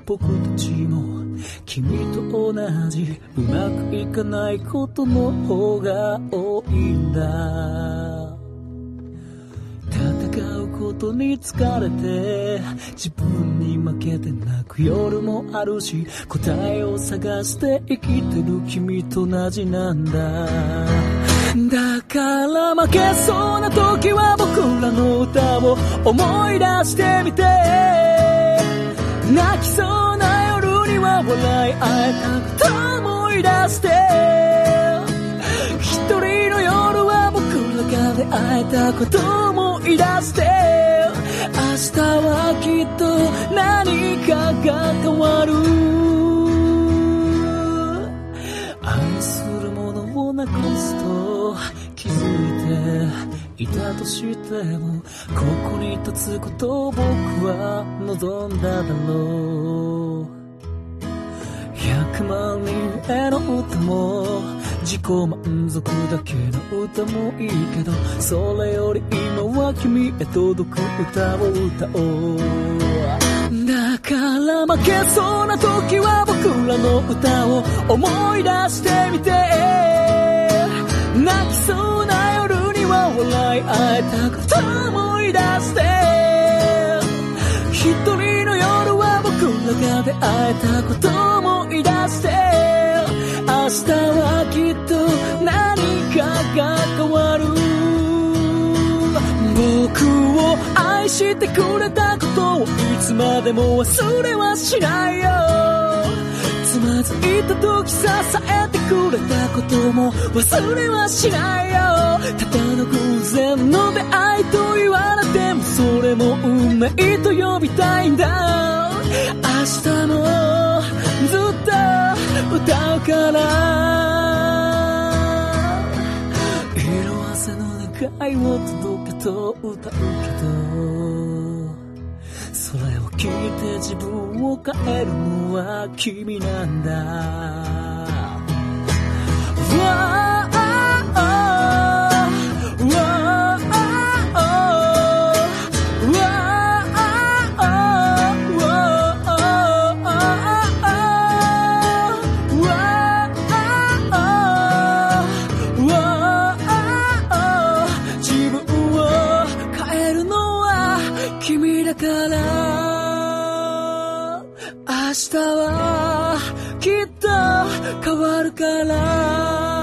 僕たちも君と同じうまくいかないことの方が多いんだ。戦うことに疲れて自分に負けて泣く夜もあるし、答えを探して生きてる君と同じなんだ。だから負けそうな時は僕らの歌を思い出してみて、泣きそうな夜には笑い合えたこと思い出して、一人の夜は僕らが出会えたこと思い出して、明日はきっと何かが変わる。愛するものをなくすと気づいていたとしても、ここに立つことを僕は望んだだろう。100万人への歌も自己満足だけの歌もいいけど、それより今は君へ届く歌を歌おう。だから負けそうな時は僕らの歌を思い出してみて、泣きそうな夜には笑い合えたこと思い出して、一人の夜は僕らが出会えたこと思い出して、明日はきっと何かが変わる。僕を愛してくれたことをいつまでも忘れはしないよ。つまずいた時支えてくれたことも忘れはしないよ。ただの偶然の出会いと言われてもそれも運命と呼びたいんだ。明日もずっと歌うから、色あせの願いを届けと歌うけど、それを聞いて自分を変えるのは君なんだ。自分を変えるのは君だから、明日はきっと変わるから。